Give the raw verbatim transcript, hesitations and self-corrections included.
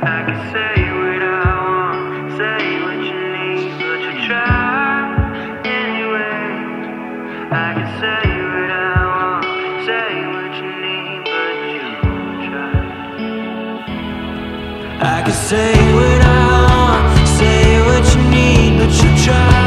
I can say what I want, say what you need, but you try anyway. I can say what I want, say what you need, but you try. I can say what I want, say what you need, but you try.